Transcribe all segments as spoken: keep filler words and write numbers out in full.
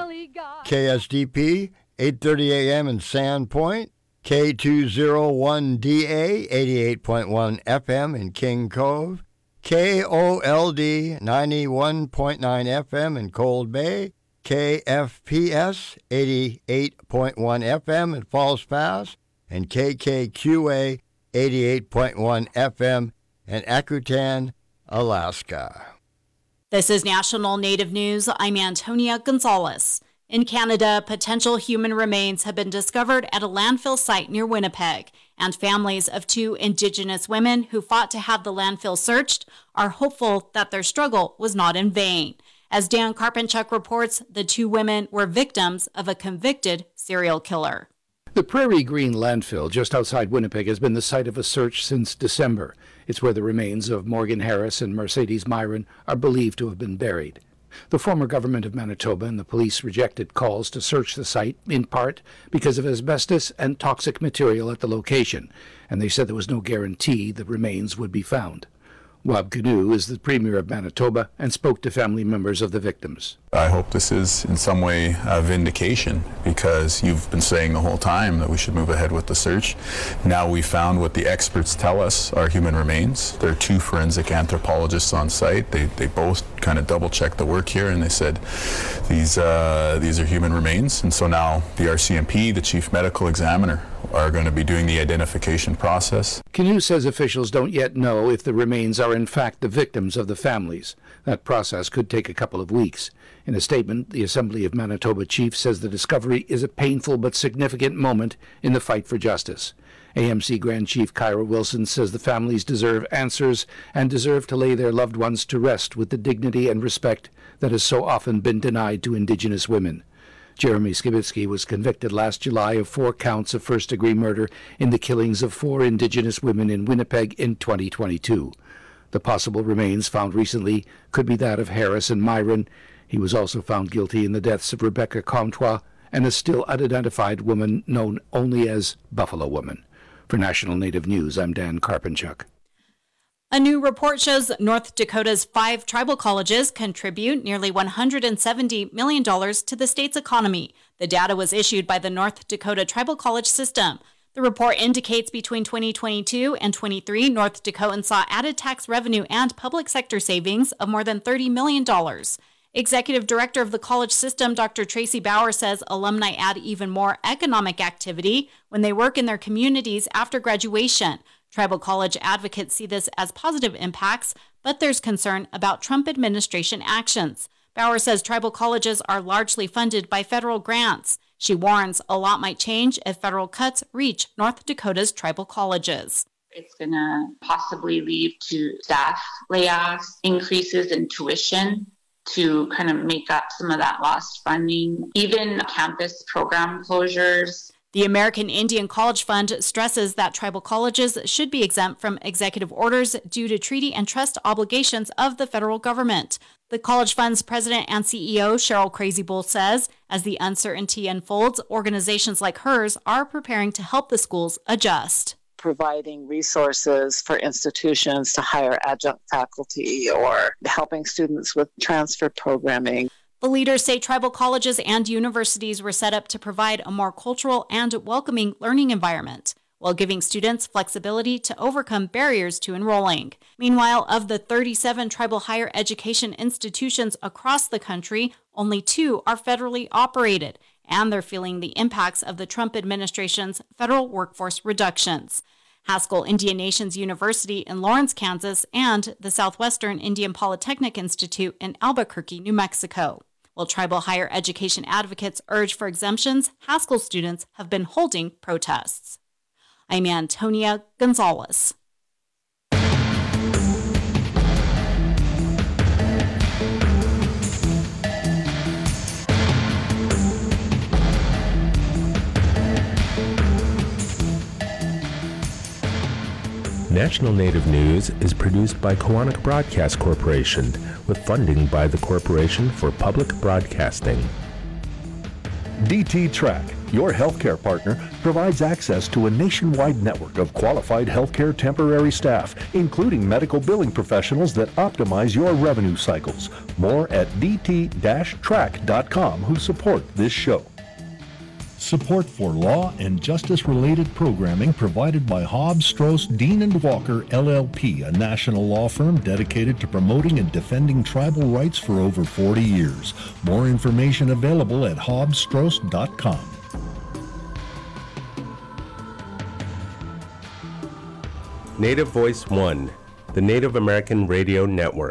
K S D P, eight thirty a.m. in Sandpoint, K two oh one D A, eighty-eight point one F M in King Cove, K O L D, ninety-one point nine F M in Cold Bay, K F P S, eighty-eight point one F M in Falls Pass, and K K Q A, eighty-eight point one F M in Akutan, Alaska. This is National Native News. I'm Antonia Gonzalez. In Canada, potential human remains have been discovered at a landfill site near Winnipeg, and families of two Indigenous women who fought to have the landfill searched are hopeful that their struggle was not in vain. As Dan Karpenchuk reports, the two women were victims of a convicted serial killer. The Prairie Green landfill just outside Winnipeg has been the site of a search since December. It's where the remains of Morgan Harris and Mercedes Myron are believed to have been buried. The former government of Manitoba and the police rejected calls to search the site, in part because of asbestos and toxic material at the location, and they said there was no guarantee the remains would be found. Wab Kinew is the Premier of Manitoba and spoke to family members of the victims. I hope this is in some way a vindication, because you've been saying the whole time that we should move ahead with the search. Now we found what the experts tell us are human remains. There are two forensic anthropologists on site. They they both kind of double checked the work here, and they said these uh, these are human remains. And so now the R C M P, the chief medical examiner, are going to be doing the identification process. Kinew says officials don't yet know if the remains are in fact the victims of the families. That process could take a couple of weeks. In a statement, the Assembly of Manitoba chief says the discovery is a painful but significant moment in the fight for justice. A M C Grand Chief Kyra Wilson says the families deserve answers and deserve to lay their loved ones to rest with the dignity and respect that has so often been denied to Indigenous women. Jeremy Skibitsky was convicted last July of four counts of first-degree murder in the killings of four Indigenous women in Winnipeg in twenty twenty-two. The possible remains found recently could be that of Harris and Myron. He was also found guilty in the deaths of Rebecca Comtois and a still unidentified woman known only as Buffalo Woman. For National Native News, I'm Dan Karpenchuk. A new report shows North Dakota's five tribal colleges contribute nearly one hundred seventy million dollars to the state's economy. The data was issued by the North Dakota Tribal College System. The report indicates between twenty twenty-two and twenty-three, North Dakotans saw added tax revenue and public sector savings of more than thirty million dollars. Executive Director of the college system, Doctor Tracy Bauer, says alumni add even more economic activity when they work in their communities after graduation. Tribal college advocates see this as positive impacts, but there's concern about Trump administration actions. Bauer says tribal colleges are largely funded by federal grants. She warns a lot might change if federal cuts reach North Dakota's tribal colleges. It's going to possibly lead to staff layoffs, increases in tuition to kind of make up some of that lost funding, even campus program closures. The American Indian College Fund stresses that tribal colleges should be exempt from executive orders due to treaty and trust obligations of the federal government. The College Fund's president and C E O, Cheryl Crazy Bull, says as the uncertainty unfolds, organizations like hers are preparing to help the schools adjust. Providing resources for institutions to hire adjunct faculty or helping students with transfer programming. The leaders say tribal colleges and universities were set up to provide a more cultural and welcoming learning environment, while giving students flexibility to overcome barriers to enrolling. Meanwhile, of the thirty-seven tribal higher education institutions across the country, only two are federally operated, and they're feeling the impacts of the Trump administration's federal workforce reductions. Haskell Indian Nations University in Lawrence, Kansas, and the Southwestern Indian Polytechnic Institute in Albuquerque, New Mexico. While tribal higher education advocates urge for exemptions, Haskell students have been holding protests. I'm Antonia Gonzalez. National Native News is produced by Koahnic Broadcast Corporation with funding by the Corporation for Public Broadcasting. D T Track, your healthcare partner, provides access to a nationwide network of qualified healthcare temporary staff, including medical billing professionals that optimize your revenue cycles. More at d t dash track dot com, who support this show. Support for law and justice-related programming provided by Hobbs, Strauss, Dean and Walker, L L P, a national law firm dedicated to promoting and defending tribal rights for over forty years. More information available at hobbs strauss dot com. Native Voice One, the Native American Radio Network.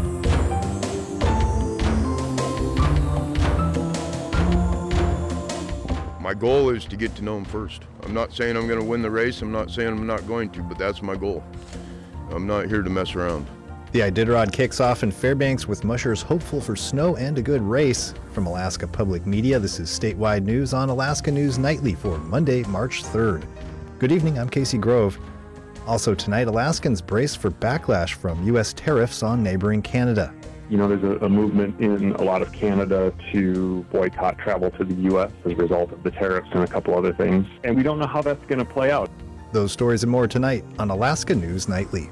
My goal is to get to know him first. I'm not saying I'm going to win the race. I'm not saying I'm not going to, but that's my goal. I'm not here to mess around. The Iditarod kicks off in Fairbanks with mushers hopeful for snow and a good race. From Alaska Public Media, this is statewide news on Alaska News Nightly for Monday, March third. Good evening, I'm Casey Grove. Also tonight, Alaskans brace for backlash from U S tariffs on neighboring Canada. You know, there's a, a movement in a lot of Canada to boycott travel to the U S as a result of the tariffs and a couple other things. And we don't know how that's going to play out. Those stories and more tonight on Alaska News Nightly.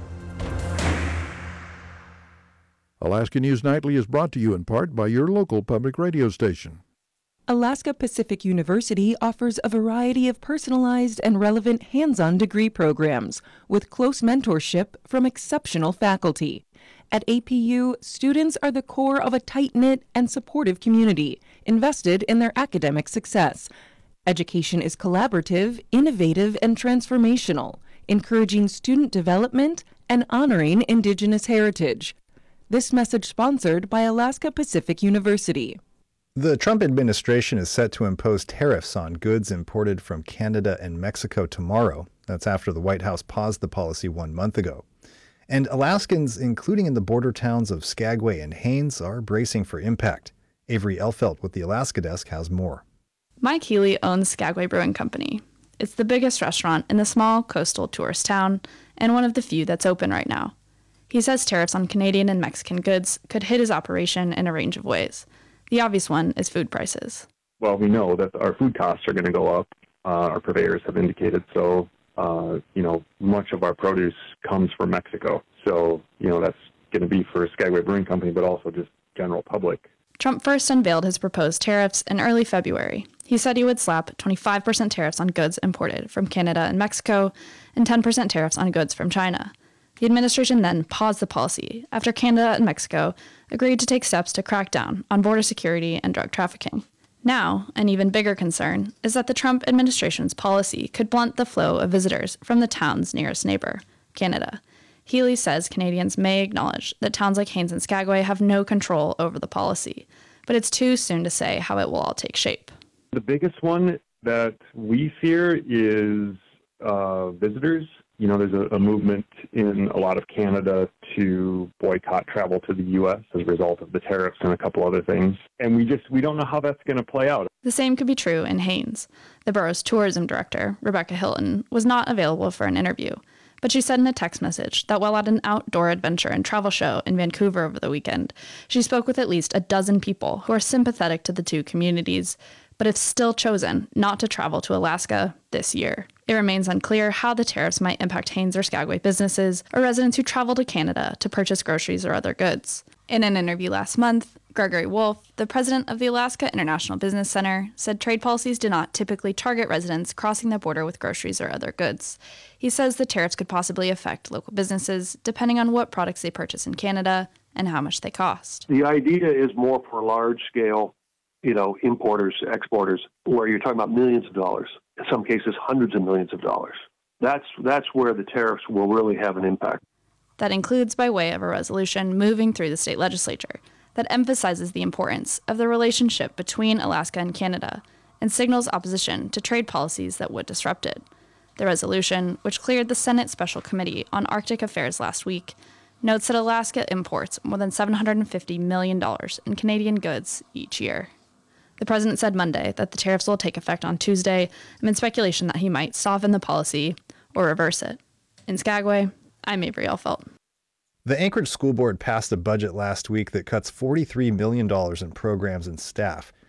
Alaska News Nightly is brought to you in part by your local public radio station. Alaska Pacific University offers a variety of personalized and relevant hands-on degree programs with close mentorship from exceptional faculty. At A P U, students are the core of a tight-knit and supportive community, invested in their academic success. Education is collaborative, innovative, and transformational, encouraging student development and honoring Indigenous heritage. This message sponsored by Alaska Pacific University. The Trump administration is set to impose tariffs on goods imported from Canada and Mexico tomorrow. That's after the White House paused the policy one month ago. And Alaskans, including in the border towns of Skagway and Haines, are bracing for impact. Avery Elfelt with the Alaska Desk has more. Mike Healy owns Skagway Brewing Company. It's the biggest restaurant in the small coastal tourist town and one of the few that's open right now. He says tariffs on Canadian and Mexican goods could hit his operation in a range of ways. The obvious one is food prices. Well, we know that our food costs are going to go up. Uh, our purveyors have indicated so. Uh, you know, much of our produce comes from Mexico. So, you know, that's going to be for Skagway Brewing Company, but also just general public. Trump first unveiled his proposed tariffs in early February. He said he would slap twenty-five percent tariffs on goods imported from Canada and Mexico and ten percent tariffs on goods from China. The administration then paused the policy after Canada and Mexico agreed to take steps to crack down on border security and drug trafficking. Now, an even bigger concern is that the Trump administration's policy could blunt the flow of visitors from the town's nearest neighbor, Canada. Healy says Canadians may acknowledge that towns like Haines and Skagway have no control over the policy, but it's too soon to say how it will all take shape. The biggest one that we fear is uh, visitors. You know, there's a, a movement in a lot of Canada to boycott travel to the U S as a result of the tariffs and a couple other things. And we just, we don't know how that's going to play out. The same could be true in Haines. The borough's tourism director, Rebecca Hilton, was not available for an interview, but she said in a text message that while at an outdoor adventure and travel show in Vancouver over the weekend, she spoke with at least a dozen people who are sympathetic to the two communities, but have still chosen not to travel to Alaska this year. It remains unclear how the tariffs might impact Haines or Skagway businesses or residents who travel to Canada to purchase groceries or other goods. In an interview last month, Gregory Wolf, the president of the Alaska International Business Center, said trade policies do not typically target residents crossing the border with groceries or other goods. He says the tariffs could possibly affect local businesses depending on what products they purchase in Canada and how much they cost. The idea is more for large-scale, you know, importers, exporters, where you're talking about millions of dollars, in some cases hundreds of millions of dollars. That's that's where the tariffs will really have an impact. That includes by way of a resolution moving through the state legislature that emphasizes the importance of the relationship between Alaska and Canada and signals opposition to trade policies that would disrupt it. The resolution, which cleared the Senate Special Committee on Arctic Affairs last week, notes that Alaska imports more than seven hundred fifty million dollars in Canadian goods each year. The president said Monday that the tariffs will take effect on Tuesday, amid speculation that he might soften the policy or reverse it. In Skagway, I'm Avery Elfelt. The Anchorage School Board passed a budget last week that cuts forty-three million dollars in programs and staff.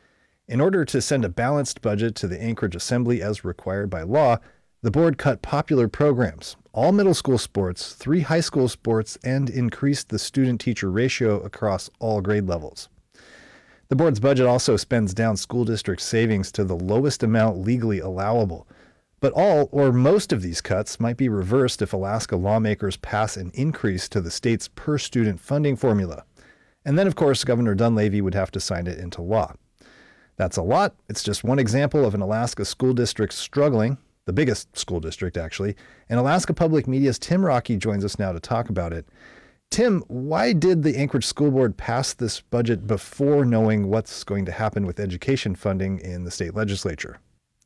In order to send a balanced budget to the Anchorage Assembly as required by law, the board cut popular programs, all middle school sports, three high school sports, and increased the student-teacher ratio across all grade levels. The board's budget also spends down school district savings to the lowest amount legally allowable. But all or most of these cuts might be reversed if Alaska lawmakers pass an increase to the state's per-student funding formula. And then, of course, Governor Dunleavy would have to sign it into law. That's a lot. It's just one example of an Alaska school district struggling, the biggest school district, actually. And Alaska Public Media's Tim Rockey joins us now to talk about it. Tim, why did the Anchorage School Board pass this budget before knowing what's going to happen with education funding in the state legislature?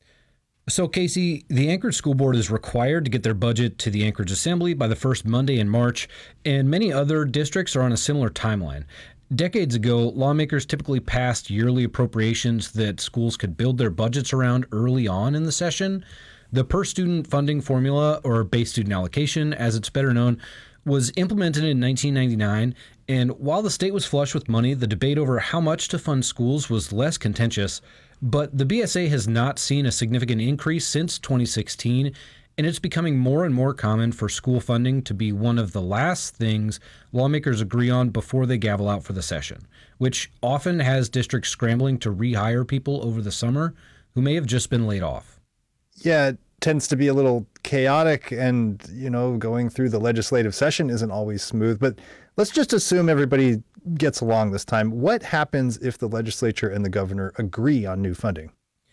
So, Casey, the Anchorage School Board is required to get their budget to the Anchorage Assembly by the first Monday in March, and many other districts are on a similar timeline. Decades ago, lawmakers typically passed yearly appropriations that schools could build their budgets around early on in the session. The per-student funding formula, or base student allocation, as it's better known, was implemented in nineteen ninety-nine, and while the state was flush with money, the debate over how much to fund schools was less contentious. But the B S A has not seen a significant increase since twenty sixteen, and it's becoming more and more common for school funding to be one of the last things lawmakers agree on before they gavel out for the session, which often has districts scrambling to rehire people over the summer who may have just been laid off. Yeah, it tends to be a little chaotic, and, you know, going through the legislative session isn't always smooth. But let's just assume everybody gets along this time. What happens if the legislature and the governor agree on new funding?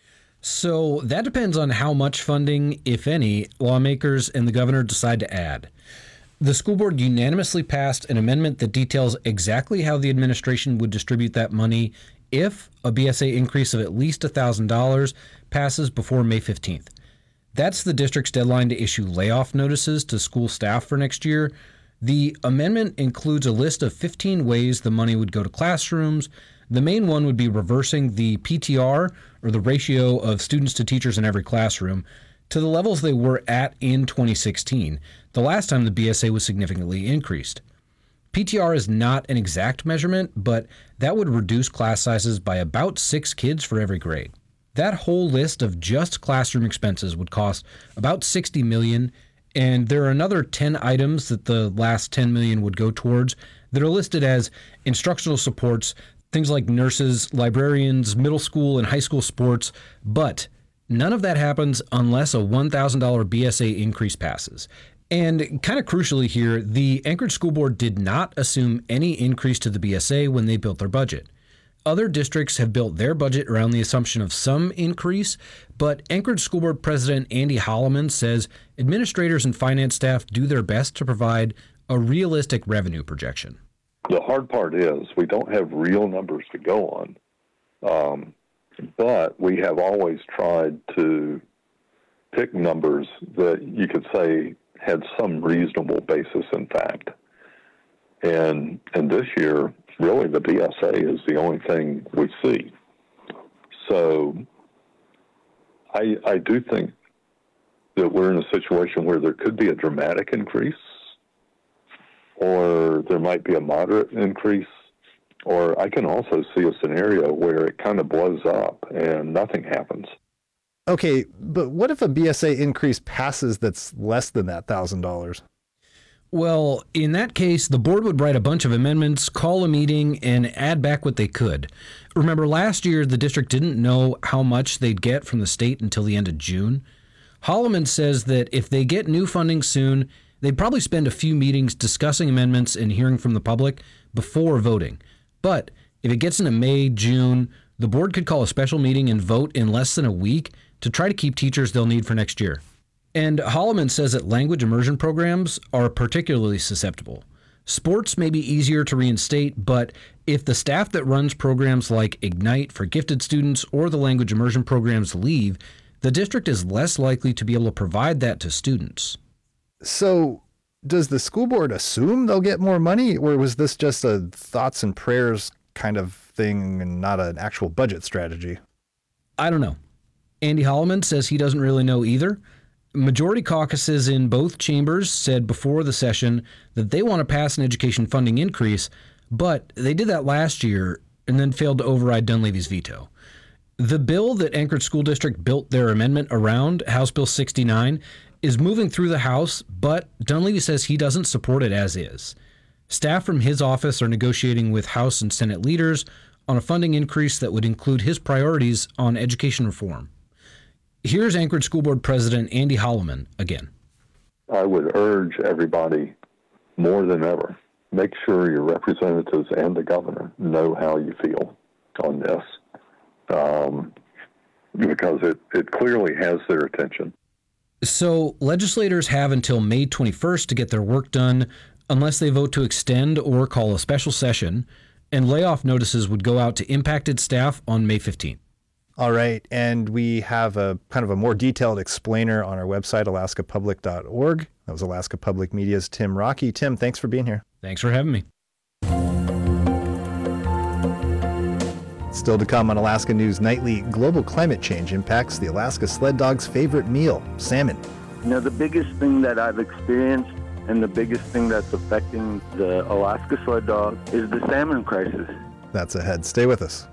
So that depends on how much funding, if any, lawmakers and the governor decide to add. The school board unanimously passed an amendment that details exactly how the administration would distribute that money if a B S A increase of at least one thousand dollars passes before May fifteenth. That's the district's deadline to issue layoff notices to school staff for next year. The amendment includes a list of fifteen ways the money would go to classrooms. The main one would be reversing the P T R, or the ratio of students to teachers in every classroom, to the levels they were at in twenty sixteen, the last time the B S A was significantly increased. P T R is not an exact measurement, but that would reduce class sizes by about six kids for every grade. That whole list of just classroom expenses would cost about sixty million dollars. And there are another ten items that the last ten million dollars would go towards that are listed as instructional supports, things like nurses, librarians, middle school and high school sports. But none of that happens unless a one thousand dollars B S A increase passes. And kind of crucially here, the Anchorage School Board did not assume any increase to the B S A when they built their budget. Other districts have built their budget around the assumption of some increase, but Anchorage School Board President Andy Holloman says administrators and finance staff do their best to provide a realistic revenue projection. The hard part is we don't have real numbers to go on, um, but we have always tried to pick numbers that you could say had some reasonable basis in fact. And and this year, really, the B S A is the only thing we see. So I, I do think that we're in a situation where there could be a dramatic increase, or there might be a moderate increase, or I can also see a scenario where it kind of blows up and nothing happens. Okay, but what if a B S A increase passes that's less than that one thousand dollars? Well, in that case, the board would write a bunch of amendments, call a meeting, and add back what they could. Remember, last year, the district didn't know how much they'd get from the state until the end of June. Holloman says that if they get new funding soon, they'd probably spend a few meetings discussing amendments and hearing from the public before voting. But if it gets into May, June, the board could call a special meeting and vote in less than a week to try to keep teachers they'll need for next year. And Holloman says that language immersion programs are particularly susceptible. Sports may be easier to reinstate, but if the staff that runs programs like Ignite for gifted students or the language immersion programs leave, the district is less likely to be able to provide that to students. So does the school board assume they'll get more money, or was this just a thoughts and prayers kind of thing and not an actual budget strategy? I don't know. Andy Holloman says he doesn't really know either. Majority caucuses in both chambers said before the session that they want to pass an education funding increase, but they did that last year and then failed to override Dunleavy's veto. The bill that Anchorage School District built their amendment around, House Bill sixty-nine, is moving through the House, but Dunleavy says he doesn't support it as is. Staff from his office are negotiating with House and Senate leaders on a funding increase that would include his priorities on education reform. Here's Anchorage School Board President Andy Holloman again. I would urge everybody more than ever, make sure your representatives and the governor know how you feel on this, um, because it, it clearly has their attention. So legislators have until May twenty-first to get their work done unless they vote to extend or call a special session, and layoff notices would go out to impacted staff on May fifteenth. All right, and we have a kind of a more detailed explainer on our website, alaska public dot org. That was Alaska Public Media's Tim Rockey. Tim, thanks for being here. Thanks for having me. Still to come on Alaska News Nightly, global climate change impacts the Alaska sled dog's favorite meal, salmon. You know, the biggest thing that I've experienced and the biggest thing that's affecting the Alaska sled dog is the salmon crisis. That's ahead. Stay with us.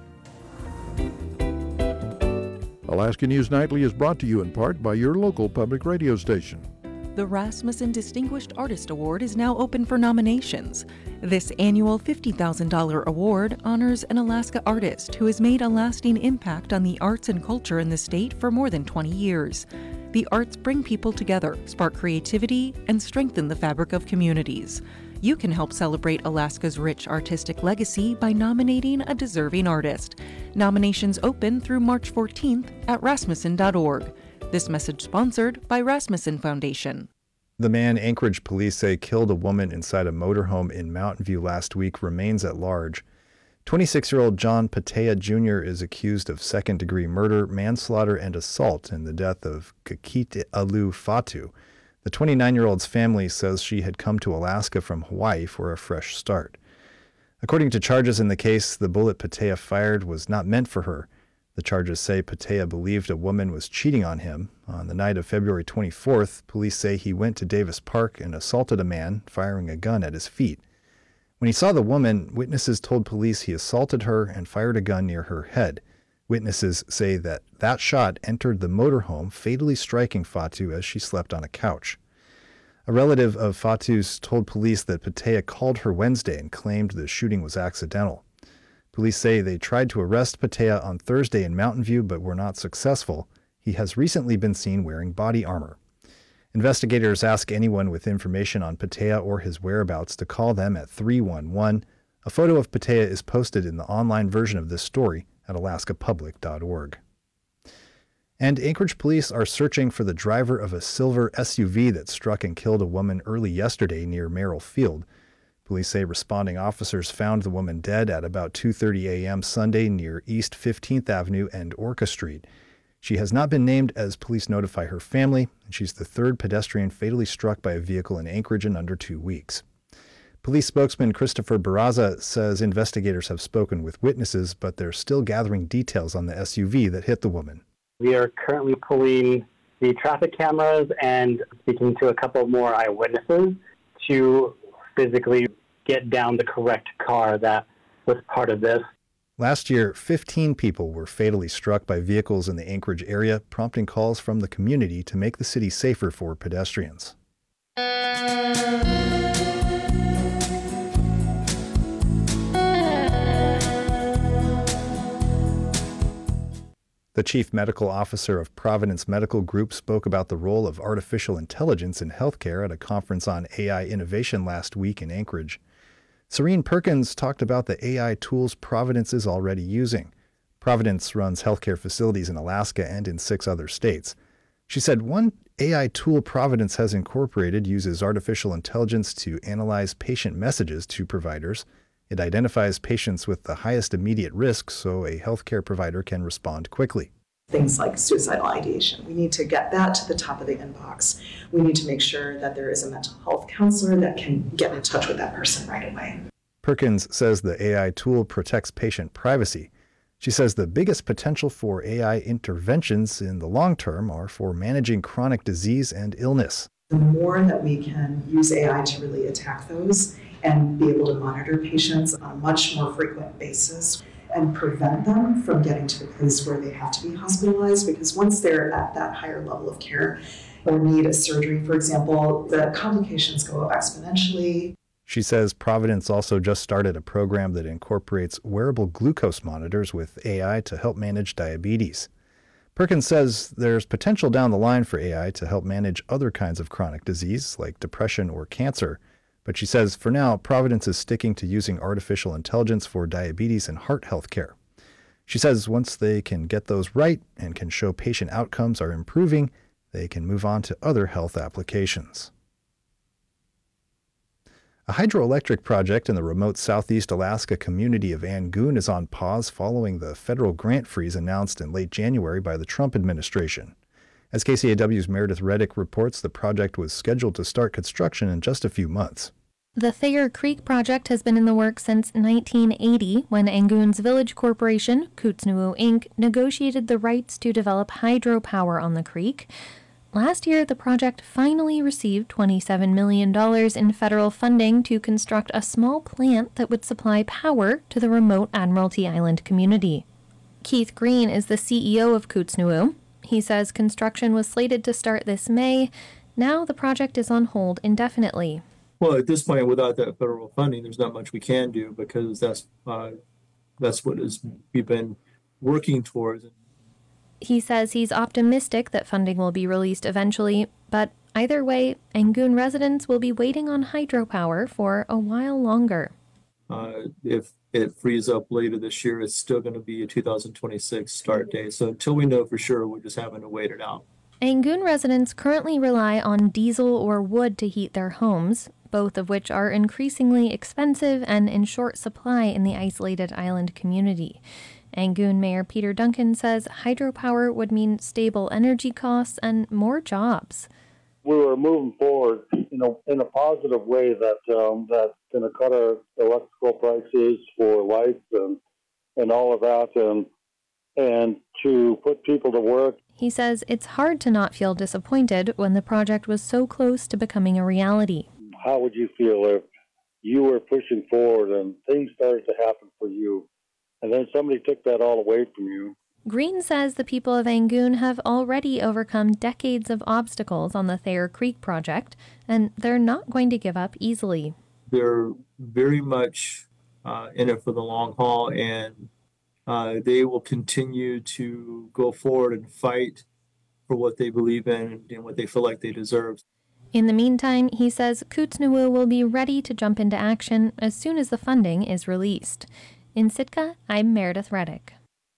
Alaska News Nightly is brought to you in part by your local public radio station. The Rasmussen Distinguished Artist Award is now open for nominations. This annual fifty thousand dollars award honors an Alaska artist who has made a lasting impact on the arts and culture in the state for more than twenty years. The arts bring people together, spark creativity, and strengthen the fabric of communities. You can help celebrate Alaska's rich artistic legacy by nominating a deserving artist. Nominations open through March fourteenth at rasmussen dot org. This message sponsored by Rasmussen Foundation. The man Anchorage police say killed a woman inside a motorhome in Mountain View last week remains at large. twenty-six-year-old John Patea Junior is accused of second-degree murder, manslaughter, and assault in the death of Kakit Alu Fatu. The twenty-nine-year-old's family says she had come to Alaska from Hawaii for a fresh start. According to charges in the case, the bullet Patea fired was not meant for her. The charges say Patea believed a woman was cheating on him. On the night of February twenty-fourth, police say he went to Davis Park and assaulted a man, firing a gun at his feet. When he saw the woman, witnesses told police he assaulted her and fired a gun near her head. Witnesses say that that shot entered the motorhome, fatally striking Fatu as she slept on a couch. A relative of Fatu's told police that Patea called her Wednesday and claimed the shooting was accidental. Police say they tried to arrest Patea on Thursday in Mountain View but were not successful. He has recently been seen wearing body armor. Investigators ask anyone with information on Patea or his whereabouts to call them at three one one. A photo of Patea is posted in the online version of this story at alaska public dot org. And Anchorage police are searching for the driver of a silver S U V that struck and killed a woman early yesterday near Merrill Field. Police say responding officers found the woman dead at about two thirty a.m. Sunday near East fifteenth Avenue and Orca Street. She has not been named as police notify her family, and she's the third pedestrian fatally struck by a vehicle in Anchorage in under two weeks. Police spokesman Christopher Barraza says investigators have spoken with witnesses, but they're still gathering details on the S U V that hit the woman. We are currently pulling the traffic cameras and speaking to a couple more eyewitnesses to physically get down the correct car that was part of this. Last year, fifteen people were fatally struck by vehicles in the Anchorage area, prompting calls from the community to make the city safer for pedestrians. The chief medical officer of Providence Medical Group spoke about the role of artificial intelligence in healthcare at a conference on A I innovation last week in Anchorage. Serene Perkins talked about the A I tools Providence is already using. Providence runs healthcare facilities in Alaska and in six other states. She said one A I tool Providence has incorporated uses artificial intelligence to analyze patient messages to providers. It identifies patients with the highest immediate risk so a healthcare provider can respond quickly. Things like suicidal ideation. We need to get that to the top of the inbox. We need to make sure that there is a mental health counselor that can get in touch with that person right away. Perkins says the A I tool protects patient privacy. She says the biggest potential for A I interventions in the long term are for managing chronic disease and illness. The more that we can use A I to really attack those and be able to monitor patients on a much more frequent basis and prevent them from getting to the place where they have to be hospitalized, because once they're at that higher level of care or need a surgery, for example, the complications go up exponentially. She says Providence also just started a program that incorporates wearable glucose monitors with A I to help manage diabetes. Perkins says there's potential down the line for A I to help manage other kinds of chronic disease like depression or cancer, but she says for now, Providence is sticking to using artificial intelligence for diabetes and heart health care. She says once they can get those right and can show patient outcomes are improving, they can move on to other health applications. A hydroelectric project in the remote southeast Alaska community of Angoon is on pause following the federal grant freeze announced in late January by the Trump administration. As K C A W's Meredith Reddick reports, the project was scheduled to start construction in just a few months. The Thayer Creek project has been in the works since nineteen eighty, when Angoon's Village Corporation, Kootznoe Incorporated, negotiated the rights to develop hydropower on the creek. Last year, the project finally received twenty-seven million dollars in federal funding to construct a small plant that would supply power to the remote Admiralty Island community. Keith Green is the C E O of Kootznoe. He says construction was slated to start this May. Now the project is on hold indefinitely. Well, at this point, without that federal funding, there's not much we can do, because that's uh, that's what is, we've been working towards. He says he's optimistic that funding will be released eventually, but either way, Angoon residents will be waiting on hydropower for a while longer. Uh, if it frees up later this year, it's still going to be a two thousand twenty-six start date. So until we know for sure, we're just having to wait it out. Angoon residents currently rely on diesel or wood to heat their homes, both of which are increasingly expensive and in short supply in the isolated island community. Angoon Mayor Peter Duncan says hydropower would mean stable energy costs and more jobs. We were moving forward, you know, in a positive way that um, that's going to cut our electrical prices for lights and and all of that, and and to put people to work. He says it's hard to not feel disappointed when the project was so close to becoming a reality. How would you feel if you were pushing forward and things started to happen for you, and then somebody took that all away from you? Green says the people of Angoon have already overcome decades of obstacles on the Thayer Creek project, and they're not going to give up easily. They're very much uh, in it for the long haul, and uh, they will continue to go forward and fight for what they believe in and what they feel like they deserve. In the meantime, he says Kootznoe will be ready to jump into action as soon as the funding is released. In Sitka, I'm Meredith Reddick.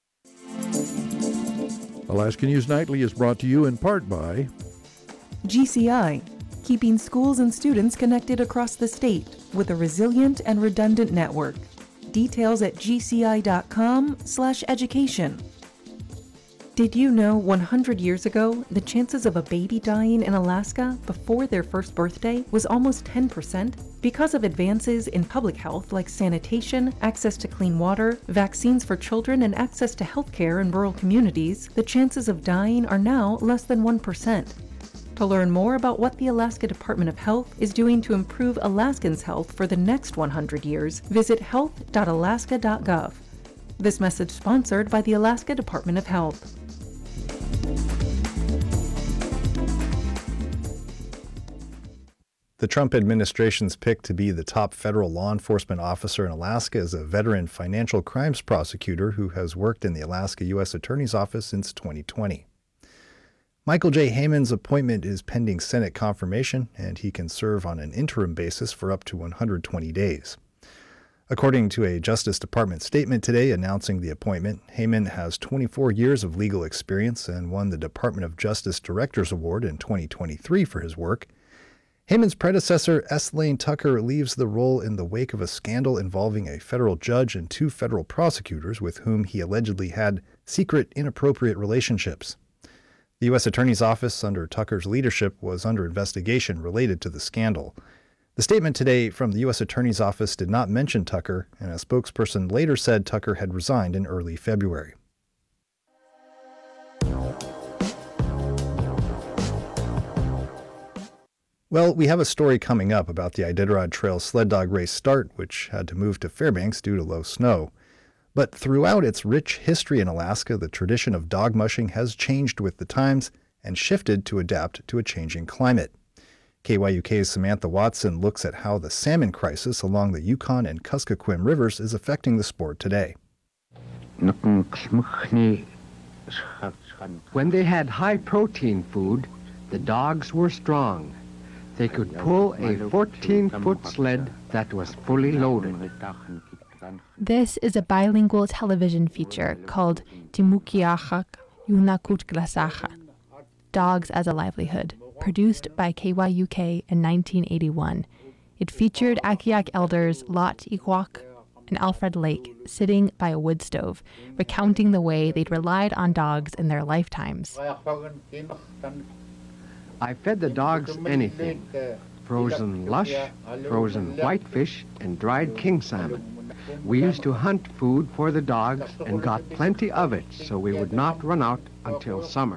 Alaska News Nightly is brought to you in part by G C I, keeping schools and students connected across the state with a resilient and redundant network. Details at gci.com slash education. Did you know one hundred years ago, the chances of a baby dying in Alaska before their first birthday was almost ten percent? Because of advances in public health like sanitation, access to clean water, vaccines for children, and access to health care in rural communities, the chances of dying are now less than one percent. To learn more about what the Alaska Department of Health is doing to improve Alaskans' health for the next one hundred years, visit health dot alaska dot gov. This message sponsored by the Alaska Department of Health. The Trump administration's pick to be the top federal law enforcement officer in Alaska is a veteran financial crimes prosecutor who has worked in the Alaska U S Attorney's Office since twenty twenty. Michael J. Hayman's appointment is pending Senate confirmation, and he can serve on an interim basis for up to one hundred twenty days. According to a Justice Department statement today announcing the appointment, Hayman has twenty-four years of legal experience and won the Department of Justice Director's Award in twenty twenty-three for his work. Hayman's predecessor, S. Lane Tucker, leaves the role in the wake of a scandal involving a federal judge and two federal prosecutors with whom he allegedly had secret, inappropriate relationships. The U S Attorney's Office under Tucker's leadership was under investigation related to the scandal. The statement today from the U S Attorney's Office did not mention Tucker, and a spokesperson later said Tucker had resigned in early February. Well, we have a story coming up about the Iditarod Trail sled dog race start, which had to move to Fairbanks due to low snow. But throughout its rich history in Alaska, the tradition of dog mushing has changed with the times and shifted to adapt to a changing climate. K Y U K's Samantha Watson looks at how the salmon crisis along the Yukon and Kuskokwim rivers is affecting the sport today. When they had high-protein food, the dogs were strong. They could pull a fourteen-foot sled that was fully loaded. This is a bilingual television feature called Timukiachak Yunakut Glasacha, Dogs as a Livelihood, produced by K Y U K in nineteen eighty-one. It featured Akiak elders Lot Ikwak and Alfred Lake sitting by a wood stove, recounting the way they'd relied on dogs in their lifetimes. I fed the dogs anything, frozen lush, frozen whitefish, and dried king salmon. We used to hunt food for the dogs and got plenty of it so we would not run out until summer.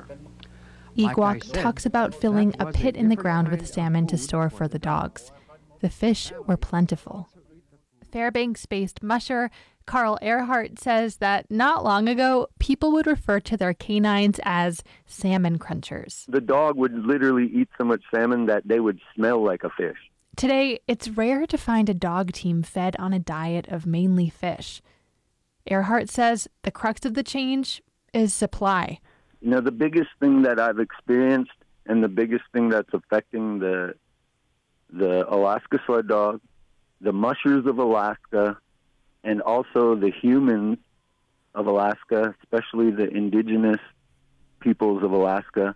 Ikwak talks about filling a pit in the ground with salmon to store for the dogs. The fish were plentiful. Fairbanks-based musher Carl Earhart says that not long ago, people would refer to their canines as salmon crunchers. The dog would literally eat so much salmon that they would smell like a fish. Today, it's rare to find a dog team fed on a diet of mainly fish. Earhart says the crux of the change is supply. You know, the biggest thing that I've experienced and the biggest thing that's affecting the the Alaska sled dog, the mushers of Alaska, and also the humans of Alaska, especially the indigenous peoples of Alaska,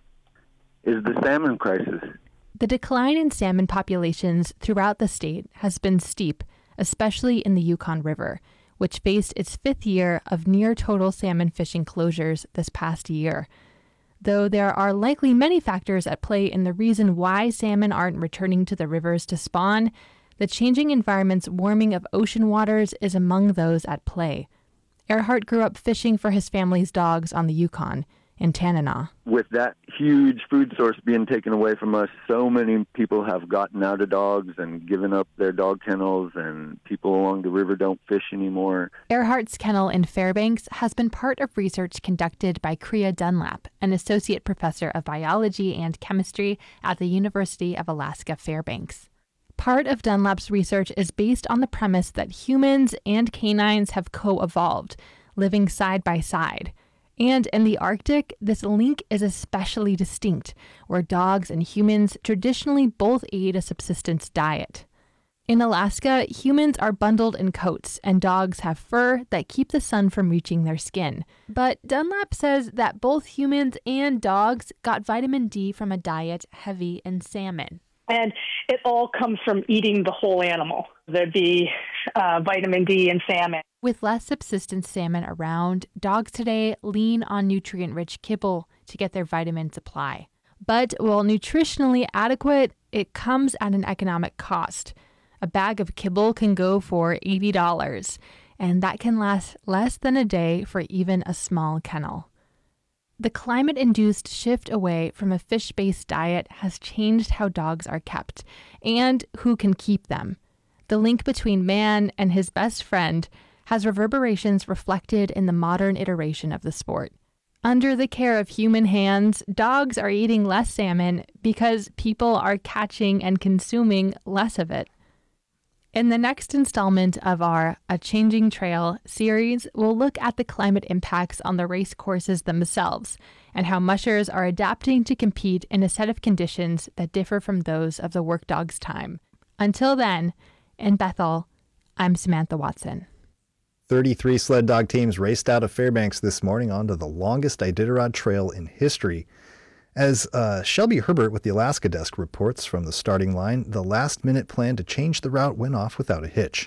is the salmon crisis. The decline in salmon populations throughout the state has been steep, especially in the Yukon River, which faced its fifth year of near-total salmon fishing closures this past year. Though there are likely many factors at play in the reason why salmon aren't returning to the rivers to spawn, the changing environment's warming of ocean waters is among those at play. Earhart grew up fishing for his family's dogs on the Yukon in Tanana. With that huge food source being taken away from us, so many people have gotten out of dogs and given up their dog kennels, and people along the river don't fish anymore. Earhart's kennel in Fairbanks has been part of research conducted by Kriya Dunlap, an associate professor of biology and chemistry at the University of Alaska Fairbanks. Part of Dunlap's research is based on the premise that humans and canines have co-evolved, living side by side. And in the Arctic, this link is especially distinct, where dogs and humans traditionally both ate a subsistence diet. In Alaska, humans are bundled in coats, and dogs have fur that keep the sun from reaching their skin. But Dunlap says that both humans and dogs got vitamin D from a diet heavy in salmon. And it all comes from eating the whole animal. There'd be uh, vitamin D in salmon. With less subsistence salmon around, dogs today lean on nutrient-rich kibble to get their vitamin supply. But while nutritionally adequate, it comes at an economic cost. A bag of kibble can go for eighty dollars, and that can last less than a day for even a small kennel. The climate-induced shift away from a fish-based diet has changed how dogs are kept and who can keep them. The link between man and his best friend has reverberations reflected in the modern iteration of the sport. Under the care of human hands, dogs are eating less salmon because people are catching and consuming less of it. In the next installment of our A Changing Trail series, we'll look at the climate impacts on the race courses themselves and how mushers are adapting to compete in a set of conditions that differ from those of the work dog's time. Until then, in Bethel, I'm Samantha Watson. thirty-three sled dog teams raced out of Fairbanks this morning onto the longest Iditarod trail in history. As uh, Shelby Herbert with the Alaska Desk reports from the starting line, the last-minute plan to change the route went off without a hitch.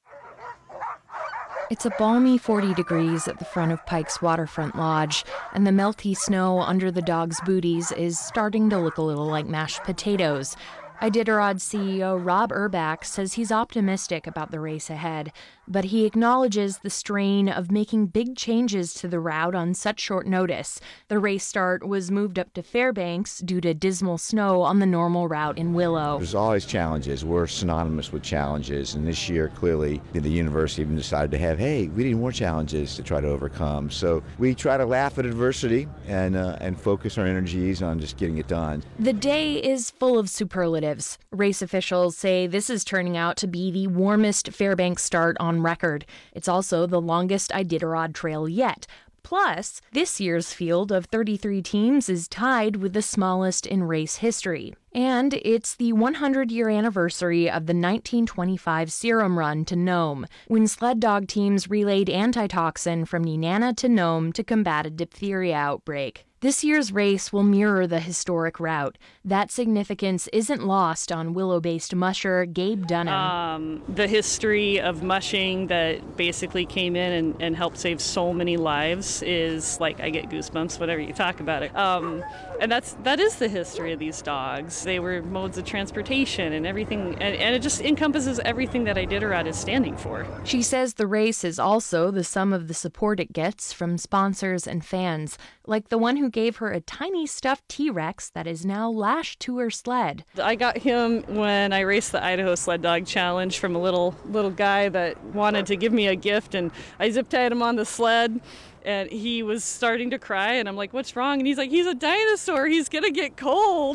It's a balmy forty degrees at the front of Pike's Waterfront Lodge, and the melty snow under the dogs' booties is starting to look a little like mashed potatoes. Iditarod C E O Rob Urbach says he's optimistic about the race ahead, but he acknowledges the strain of making big changes to the route on such short notice. The race start was moved up to Fairbanks due to dismal snow on the normal route in Willow. There's always challenges. We're synonymous with challenges, and this year clearly the university even decided to have, hey, we need more challenges to try to overcome. So we try to laugh at adversity and uh, and focus our energies on just getting it done. The day is full of superlatives. Race officials say this is turning out to be the warmest Fairbanks start on record. It's also the longest Iditarod trail yet. Plus, this year's field of thirty-three teams is tied with the smallest in race history. And it's the hundred-year anniversary of the nineteen twenty-five Serum Run to Nome, when sled dog teams relayed antitoxin from Nenana to Nome to combat a diphtheria outbreak. This year's race will mirror the historic route. That significance isn't lost on Willow-based musher Gabe Dunham. Um, the history of mushing that basically came in and, and helped save so many lives is like, I get goosebumps whenever you talk about it. Um, and that's that is the history of these dogs. They were modes of transportation and everything, and, and it just encompasses everything that Iditarod is standing for. She says the race is also the sum of the support it gets from sponsors and fans, like the one who gave her a tiny stuffed T-Rex that is now lashed to her sled. I got him when I raced the Idaho Sled Dog Challenge from a little little guy that wanted to give me a gift, and I zip-tied him on the sled, and he was starting to cry, and I'm like, what's wrong? And he's like, he's a dinosaur, he's gonna get cold.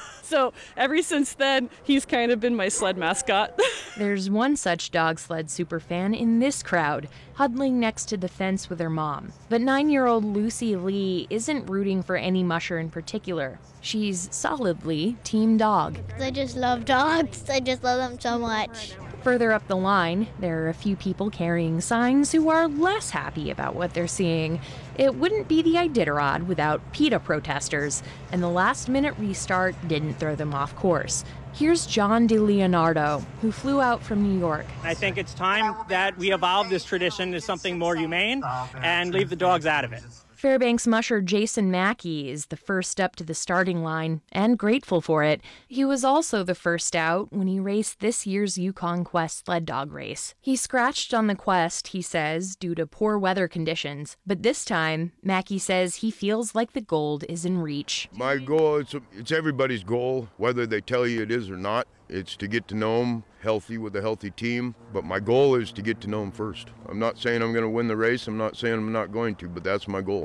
So ever since then, he's kind of been my sled mascot. There's one such dog sled superfan in this crowd, huddling next to the fence with her mom. But nine-year-old Lucy Lee isn't rooting for any musher in particular. She's solidly team dog. I just love dogs. I just love them so much. Further up the line, there are a few people carrying signs who are less happy about what they're seeing. It wouldn't be the Iditarod without PETA protesters, and the last-minute restart didn't throw them off course. Here's John DeLeonardo, who flew out from New York. I think it's time that we evolve this tradition to something more humane and leave the dogs out of it. Fairbanks musher Jason Mackey is the first up to the starting line, and grateful for it. He was also the first out when he raced this year's Yukon Quest sled dog race. He scratched on the Quest, he says, due to poor weather conditions. But this time, Mackey says he feels like the gold is in reach. My goal, it's, it's everybody's goal, whether they tell you it is or not. It's to get to Nome healthy with a healthy team, but my goal is to get to Nome first. I'm not saying I'm going to win the race. I'm not saying I'm not going to, but that's my goal.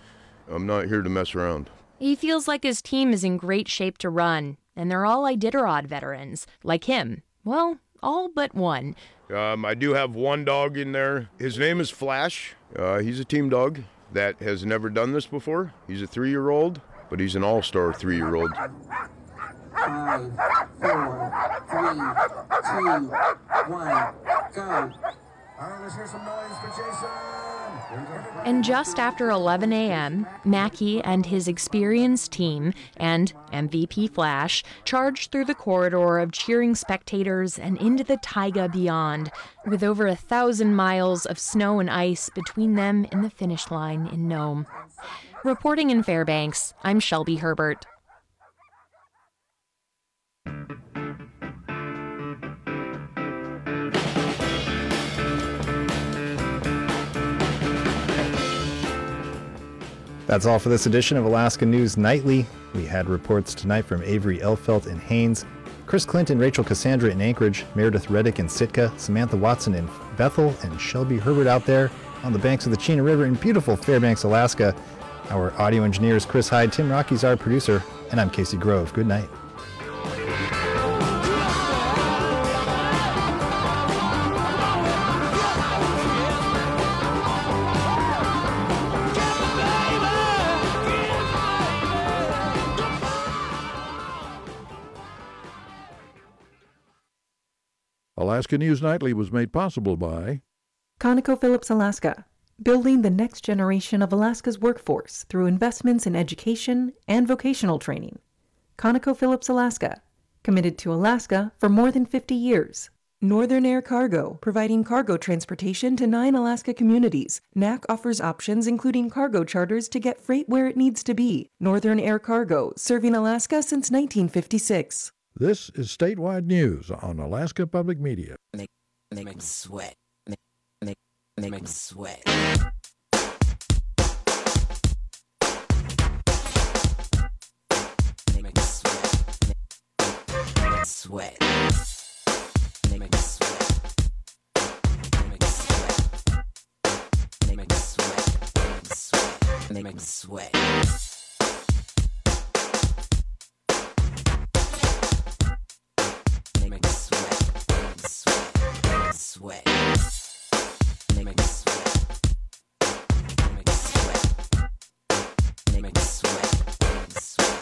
I'm not here to mess around. He feels like his team is in great shape to run, and they're all Iditarod veterans, like him. Well, all but one. Um, I do have one dog in there. His name is Flash. Uh, he's a team dog that has never done this before. He's a three-year-old, but he's an all-star three-year-old. Five, four, three, two, one, go. All right, let's hear some noise for Jason. And just after eleven a.m., Mackey and his experienced team and M V P Flash charged through the corridor of cheering spectators and into the taiga beyond, with over a thousand miles of snow and ice between them and the finish line in Nome. Reporting in Fairbanks, I'm Shelby Herbert. That's all for this edition of Alaska News Nightly. We had reports tonight from Avery Elfelt in Haines, Chris Clinton, Rachel Cassandra in Anchorage, Meredith Reddick in Sitka, Samantha Watson in Bethel, and Shelby Herbert out there on the banks of the Chena River in beautiful Fairbanks, Alaska. Our audio engineer is Chris Hyde, Tim Rocky's our producer, and I'm Casey Grove. Good night. Alaska News Nightly was made possible by ConocoPhillips Alaska, building the next generation of Alaska's workforce through investments in education and vocational training. ConocoPhillips Alaska, committed to Alaska for more than fifty years. Northern Air Cargo, providing cargo transportation to nine Alaska communities. N A C offers options including cargo charters to get freight where it needs to be. Northern Air Cargo, serving Alaska since nineteen fifty-six. This is statewide news on Alaska Public Media. Make, make me sweat. Make, Make me sweat. Make me sweat. Make me sweat. Make me sweat. Make me sweat. Make me sweat. Make me sweat. Make me sweat. Sweat. Sweat. Make me sweat. Make me sweat. Make me sweat. Sweat.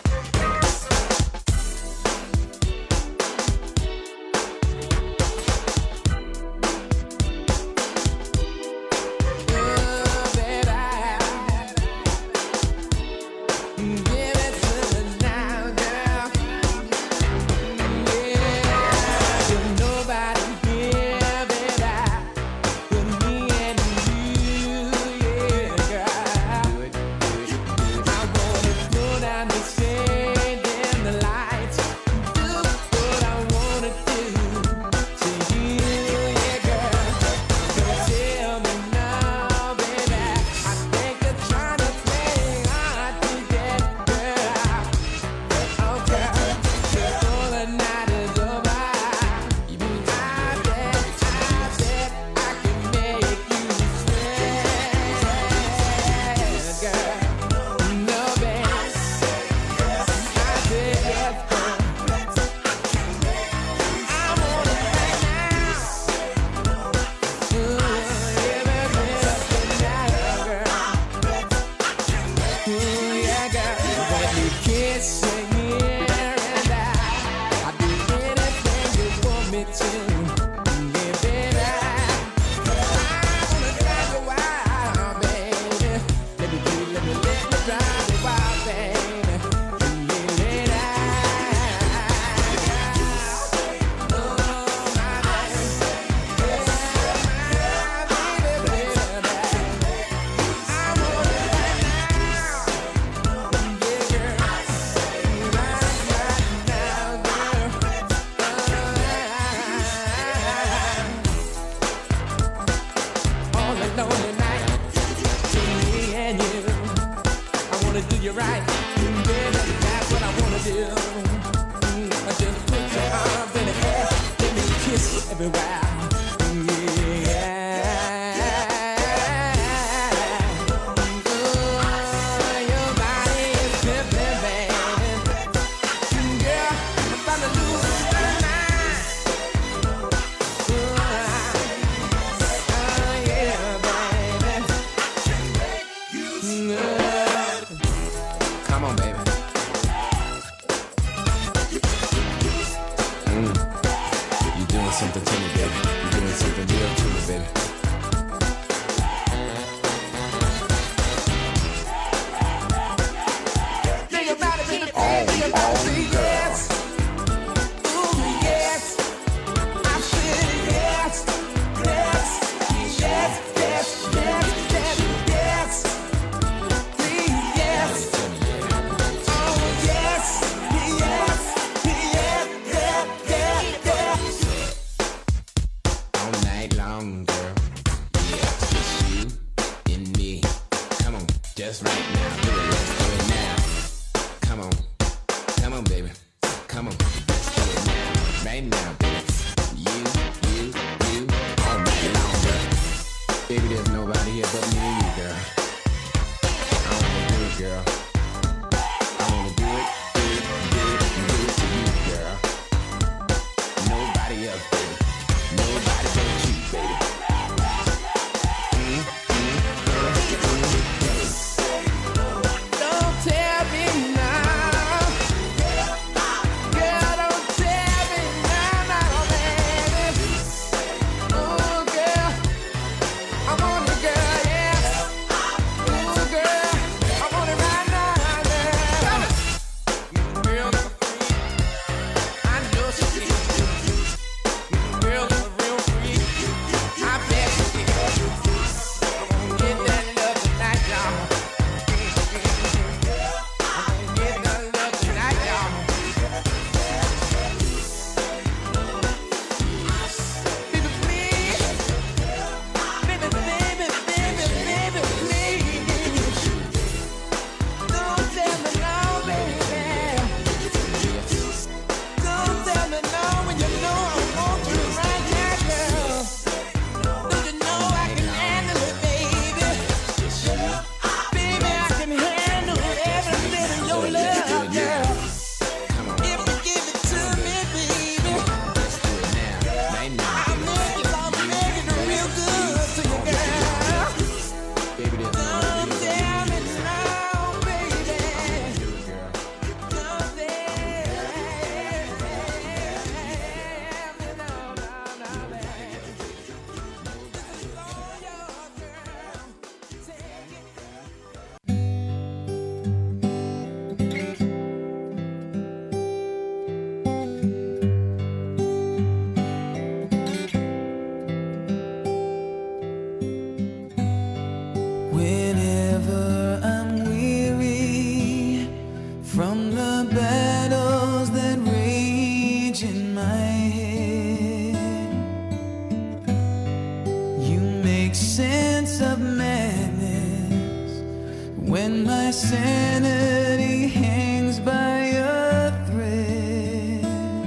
Humanity hangs by a thread.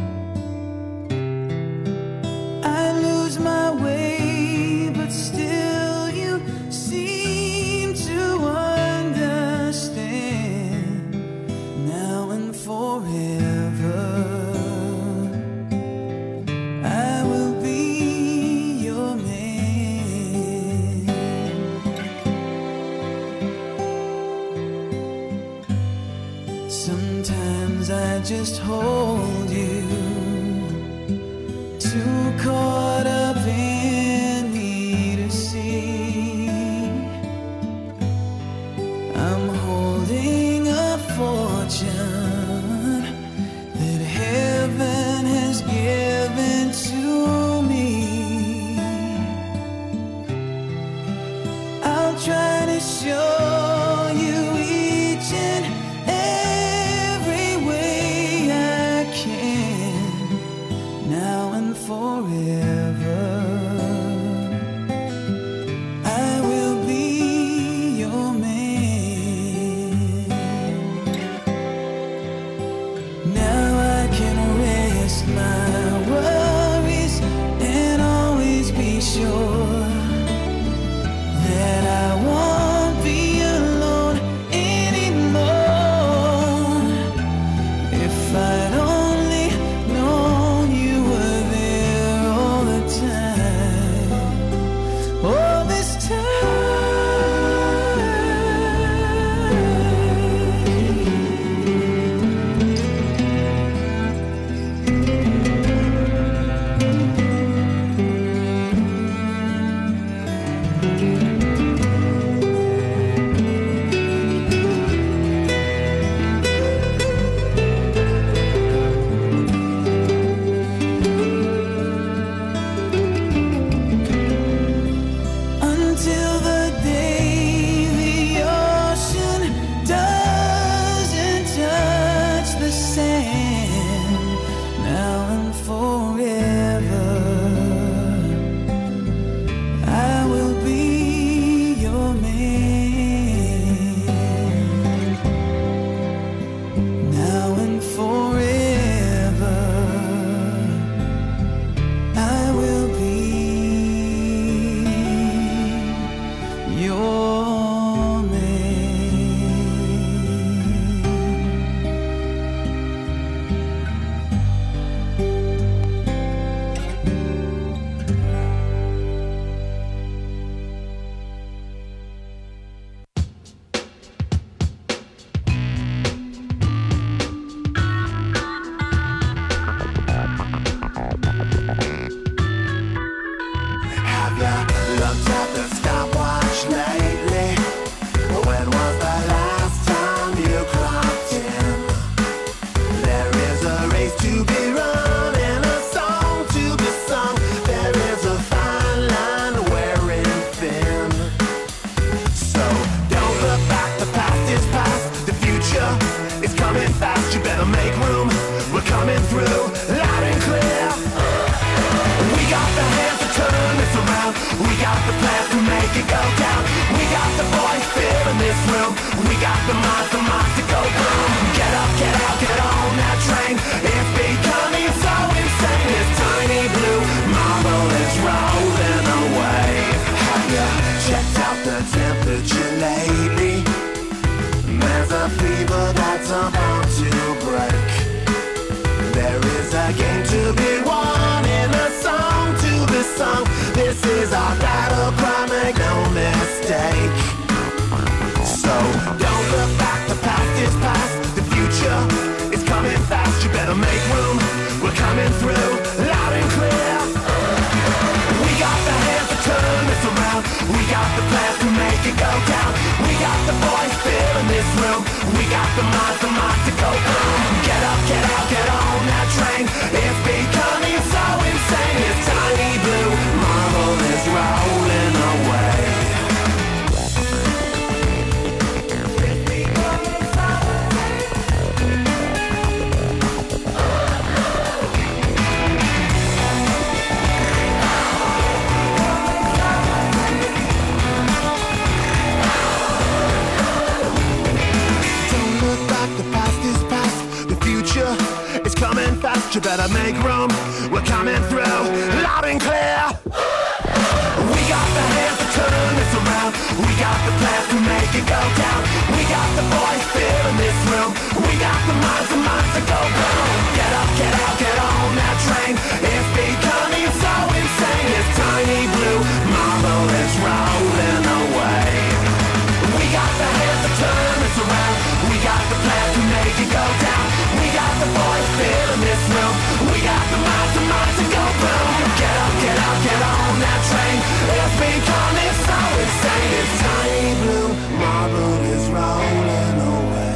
I lose my way, but still you seem to understand. Now and forever, I will be your man. Sometimes I just hold you, too caught up in me to see. I'm holding a fortune that heaven has given to me. I'll try to show you each and every way I can, now and forever. I will be your man. Now I can rest my worries and always be sure that I won't be alone anymore. If I'd only known you were there all the time, all this until the day the ocean doesn't touch the sand, now and forever, I will be your man. Now and forever, I will be your man. Have ya looked at the stopwatch lately? When was the last time you clocked in? There is a race to be run and a song to be sung. There is a fine line wearing thin. So don't look back, the past is past. The future is coming fast. You better make room, we're coming through loud and clear. We got the hands to turn this around. We got the plans to make it go down. We got the boys filling this room. We got the minds, the minds to go boom. Get up, get out, get on that train. It's becoming so insane. This tiny blue marble is rolling away. Have you checked out the temperature lately? There's a fever that's about to break. There is a game to be won and a song to be sung. This is our battle cry, make no mistake. So don't look back, the past is past. The future is coming fast. You better make room, we're coming through loud and clear. We got the hands to turn this around. We got the plans to make it go down. We got the boys filling this room. We got the minds, the minds to go boom. Get up, get out, get on that train. It's becoming so insane. This tiny blue marble is rolling away. Don't you better make room. We're coming through loud and clear. We got the hands to turn this around. We got the plans to make it go down. We got the boys filling this room. We got the minds and minds to go boom. Get up, get out, get on that train. It's becoming so insane. This tiny blue marble is rolling away. We got the hands to turn this around. We got the plans to make it go down. We got the boys filling this room. We got the minds and minds to go boom. Get up, get out, get on that train. It's becoming so insane. This tiny blue marble is rolling away.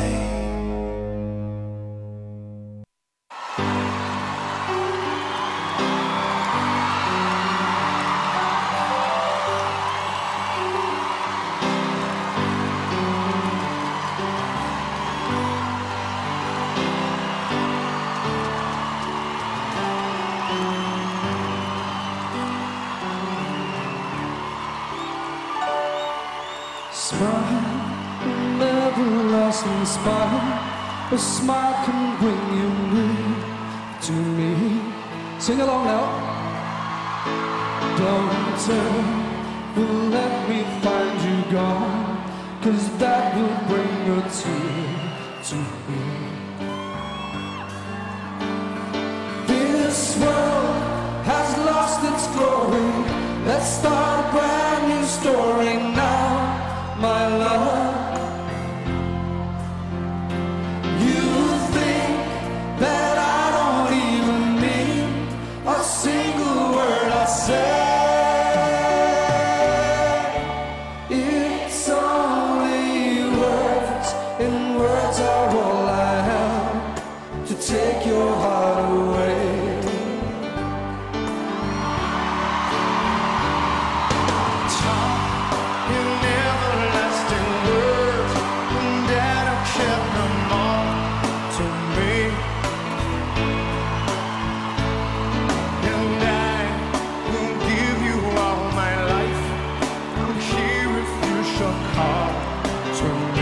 Everlasting smile, a smile can bring you near to me. Sing along now. Don't turn, will let me find you gone, 'cause that will bring a tear to me. This world has lost its glory. Let's start a brand new story now, my love.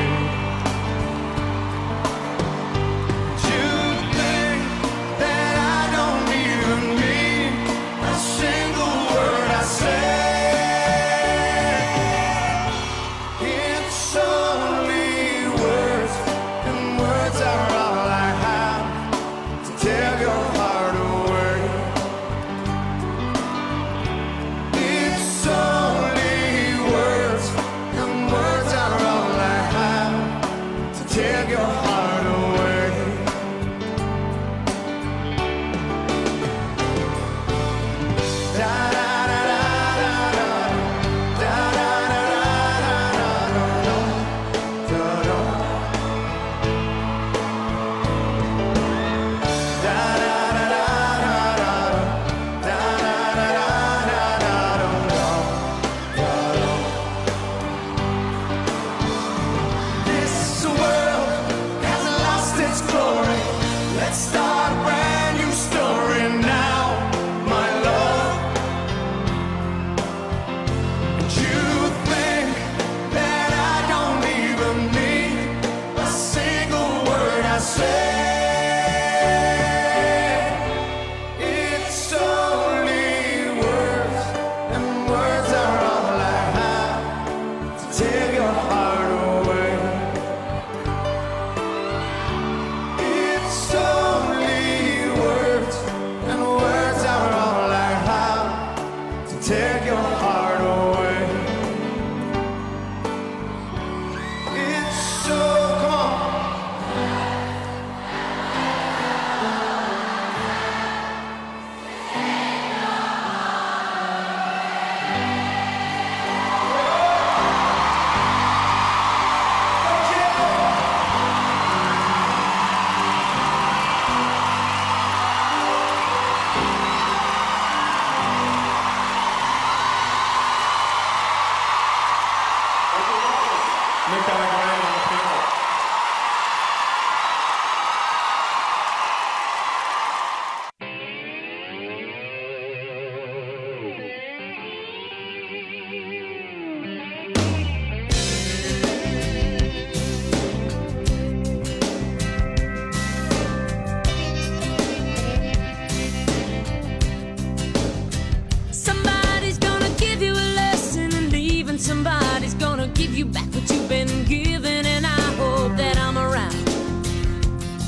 That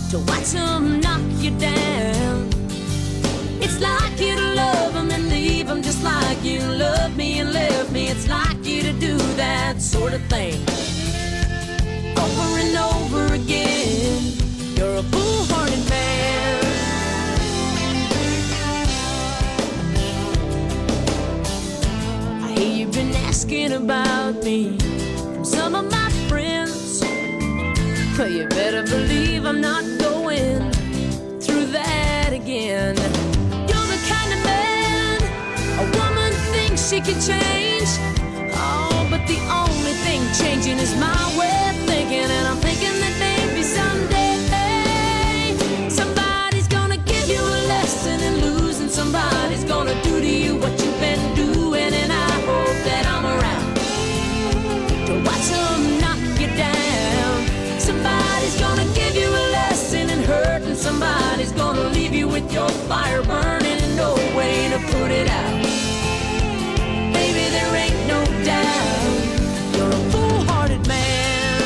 to watch them knock you down. It's like you to love them and leave them just like you loved me and left me. It's like you to do that sort of thing over and over again. You're a foolhardy man. I hear you've been asking about me from some of my friends, but you better believe I'm not going through that again. You're the kind of man a woman thinks she can change. Oh, but the only thing changing is my way of thinking. And I'm thinking that maybe someday somebody's gonna give you a lesson in losing. Somebody's gonna do to you what you've been doing. And I hope that I'm around to watch them knock you down. Somebody's gonna give you a lesson in hurt, and somebody's gonna leave you with your fire burning and no way to put it out. Baby, there ain't no doubt you're a foolhardy man.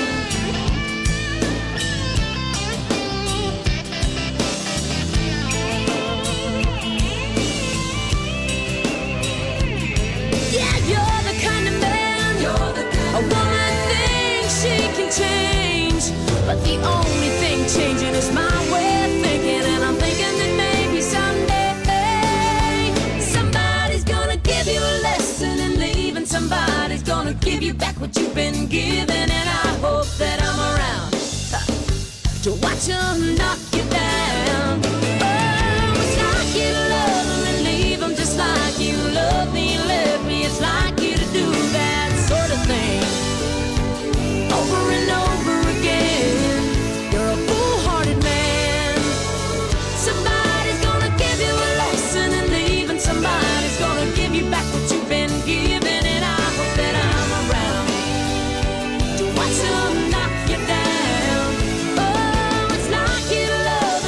Yeah, you're the kind of man you're the kind a woman thinks she can change, but the only thing changing is my way of thinking. And I'm thinking that maybe someday somebody's gonna give you a lesson in leaving. Somebody's gonna give you back what you've been given. And I hope that I'm around uh, to watch them knock you down. Oh, it's like you love them and leave them just like you love me and left me. It's like you to do that sort of thing over and over again. You're a foolhardy man. Somebody's gonna give you a lesson in leaving. Somebody's gonna give you back what you've been given. And I hope that I'm around to watch them knock you down. Oh, it's like you to love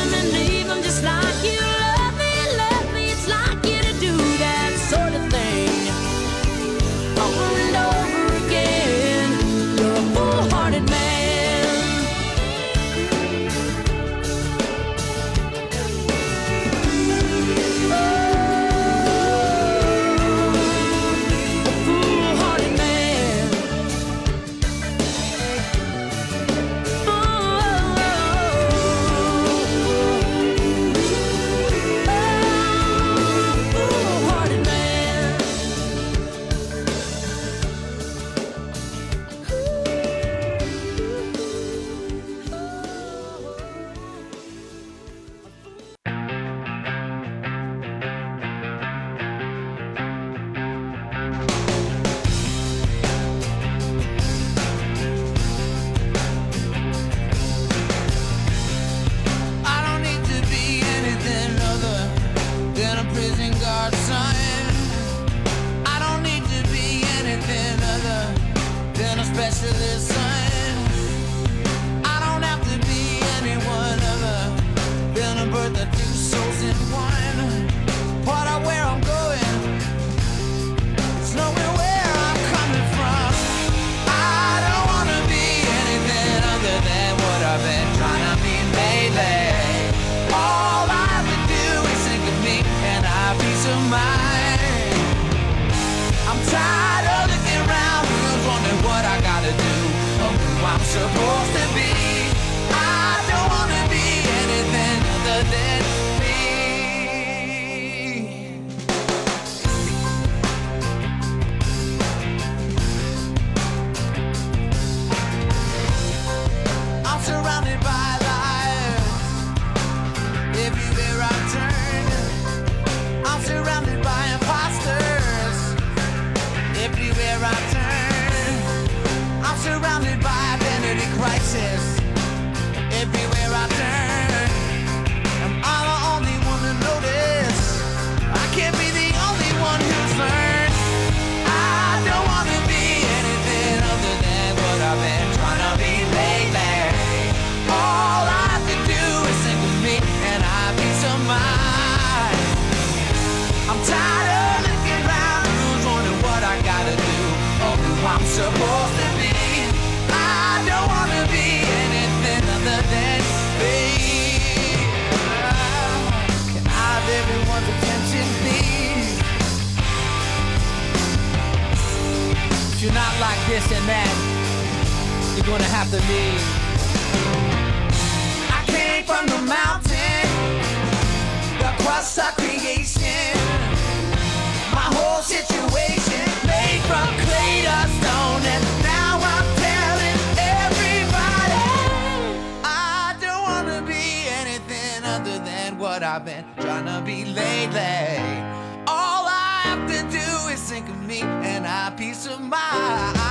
after me. I came from the mountain, the crust of creation. My whole situation made from clay to stone, and now I'm telling everybody I don't wanna be anything other than what I've been trying to be lately. All I have to do is think of me and I peace of mind.